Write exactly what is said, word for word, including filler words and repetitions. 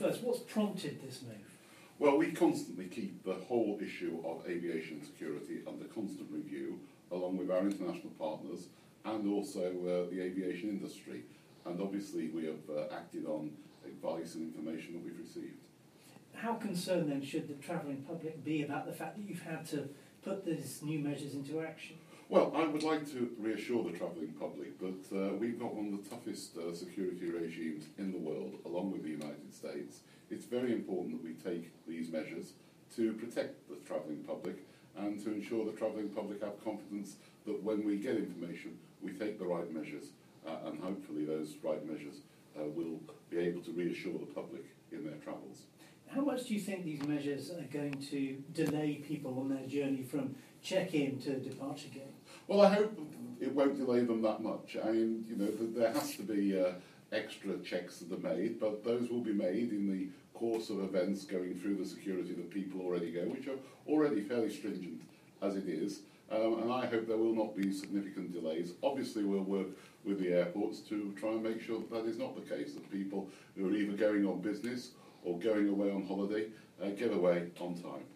first, what's prompted this move? Well, we constantly keep the whole issue of aviation security under constant review, along with our international partners and also uh, the aviation industry. And obviously we have uh, acted on advice and information that we've received. How concerned then should the travelling public be about the fact that you've had to put these new measures into action? Well, I would like to reassure the travelling public that uh, we've got one of the toughest uh, security regimes in the world, along with the United States. It's very important that we take these measures to protect the travelling public and to ensure the travelling public have confidence that when we get information, we take the right measures, uh, and hopefully those right measures uh, will be able to reassure the public in their travels. How much do you think these measures are going to delay people on their journey from check-in to departure gate? Well, I hope it won't delay them that much. I mean, you know, there has to be uh, extra checks that are made, but those will be made in the course of events going through the security that people already go, which are already fairly stringent as it is. Um, and I hope there will not be significant delays. Obviously, we'll work with the airports to try and make sure that that is not the case, that people who are either going on business or going away on holiday uh, get away on time.